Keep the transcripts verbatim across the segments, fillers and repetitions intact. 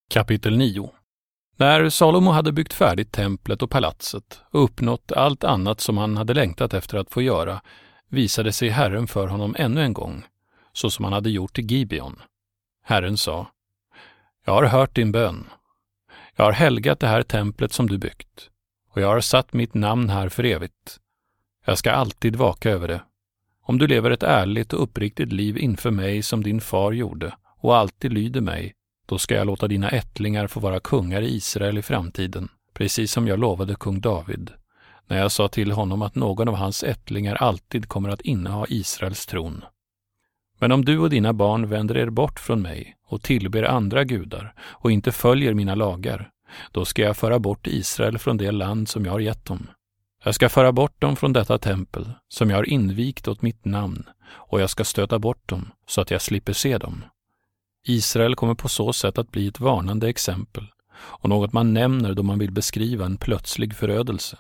Kapitel nio. När Salomo hade byggt färdigt templet och palatset och uppnått allt annat som han hade längtat efter att få göra, visade sig Herren för honom ännu en gång, så som han hade gjort i Gibeon. Herren sa: Jag har hört din bön. Jag har helgat det här templet som du byggt, och jag har satt mitt namn här för evigt. Jag ska alltid vaka över det. Om du lever ett ärligt och uppriktigt liv inför mig som din far gjorde och alltid lyder mig, då ska jag låta dina ättlingar få vara kungar i Israel i framtiden, precis som jag lovade kung David, när jag sa till honom att någon av hans ättlingar alltid kommer att inneha Israels tron. Men om du och dina barn vänder er bort från mig och tillber andra gudar och inte följer mina lagar, då ska jag föra bort Israel från det land som jag har gett dem. Jag ska föra bort dem från detta tempel som jag har invigt åt mitt namn, och jag ska stöta bort dem så att jag slipper se dem. Israel kommer på så sätt att bli ett varnande exempel och något man nämner då man vill beskriva en plötslig förödelse.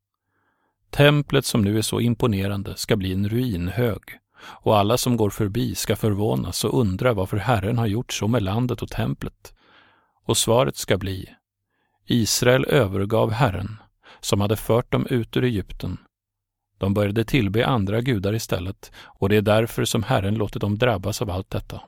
Templet som nu är så imponerande ska bli en ruinhög, och alla som går förbi ska förvånas och undra varför Herren har gjort så med landet och templet. Och svaret ska bli: Israel övergav Herren, som hade fört dem ut ur Egypten. De började tillbe andra gudar istället, och det är därför som Herren låtit dem drabbas av allt detta.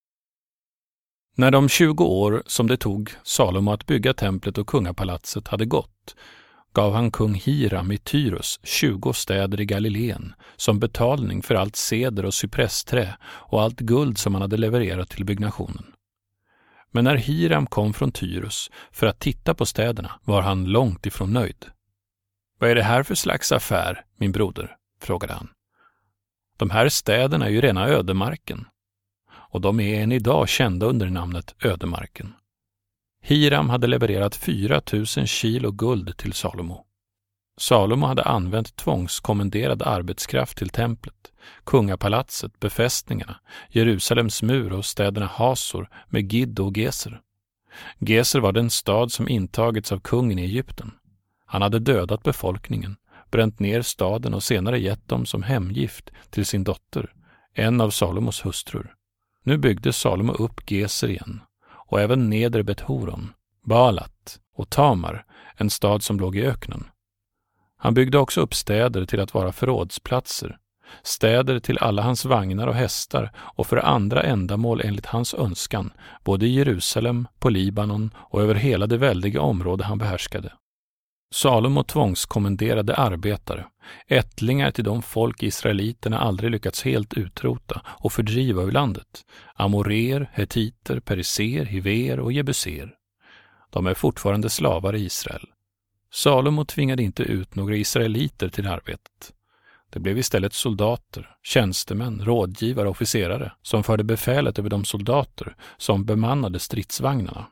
När de tjugo år som det tog Salomo att bygga templet och kungapalatset hade gått, gav han kung Hiram i Tyrus tjugo städer i Galileen som betalning för allt ceder och cypressträ och allt guld som han hade levererat till byggnationen. Men när Hiram kom från Tyrus för att titta på städerna var han långt ifrån nöjd. Vad är det här för slags affär, min broder? Frågade han. De här städerna är ju rena ödemarken, och de är än idag kända under namnet ödemarken. Hiram hade levererat fyra tusen kilo guld till Salomo. Salomo hade använt tvångskommenderad arbetskraft till templet, kungapalatset, befästningarna, Jerusalems mur och städerna Hasor med Gidd och Geser. Geser var den stad som intagits av kungen i Egypten. Han hade dödat befolkningen, bränt ner staden och senare gett dem som hemgift till sin dotter, en av Salomos hustrur. Nu byggde Salomo upp Geser igen, och även nedre Bet-Horon, Balat och Tamar, en stad som låg i öknen. Han byggde också upp städer till att vara förrådsplatser, städer till alla hans vagnar och hästar och för andra ändamål enligt hans önskan, både i Jerusalem, på Libanon och över hela det väldiga område han behärskade. Salomo tvångskommenderade arbetare, ättlingar till de folk israeliterna aldrig lyckats helt utrota och fördriva ur landet, amorer, hetiter, periser, hiver och jebuser. De är fortfarande slavar i Israel. Salomo tvingade inte ut några israeliter till arbetet. Det blev istället soldater, tjänstemän, rådgivare och officerare som förde befälet över de soldater som bemannade stridsvagnarna.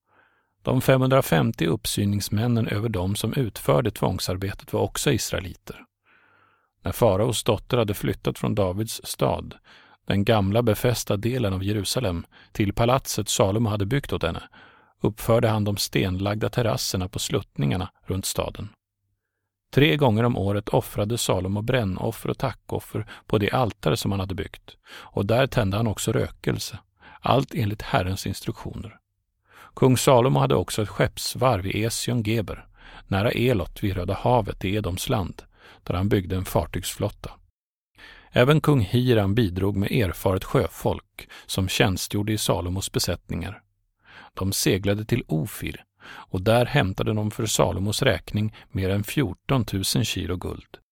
De femhundrafemtio uppsyningsmännen över dem som utförde tvångsarbetet var också israeliter. När faraos dotter hade flyttat från Davids stad, den gamla befästa delen av Jerusalem, till palatset Salomo hade byggt åt henne, uppförde han de stenlagda terrasserna på sluttningarna runt staden. Tre gånger om året offrade Salomo brännoffer och tackoffer på det altare som han hade byggt, och där tände han också rökelse, allt enligt Herrens instruktioner. Kung Salomo hade också ett skeppsvarv i Esion-Geber, nära Elot vid Röda havet i Edoms land, där han byggde en fartygsflotta. Även kung Hiram bidrog med erfaret sjöfolk som tjänstgjorde i Salomos besättningar. De seglade till Ofir, och där hämtade de för Salomos räkning mer än fjorton tusen kilo guld.